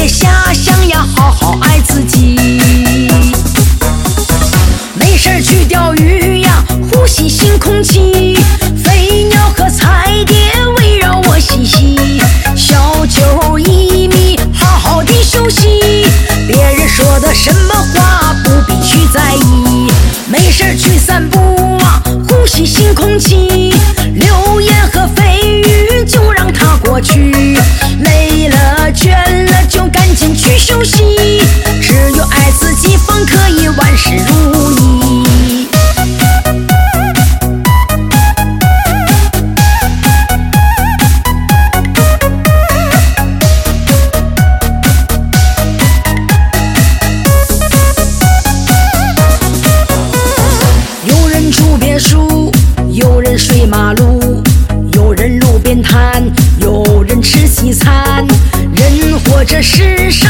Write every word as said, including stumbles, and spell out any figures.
遐想呀，好好爱自己。没事去钓鱼呀，呼吸新空气，飞鸟和彩蝶围绕我嬉戏，小酒一米，好好的休息。别人说的什么话不必去在意，没事去散步啊，呼吸新空气，流言和蜚语就让它过去，累了倦了就赶紧去休息，只有爱自己方可以万事如意。有人住别墅，有人睡马路，有人路边摊，有人吃西餐，人活这世上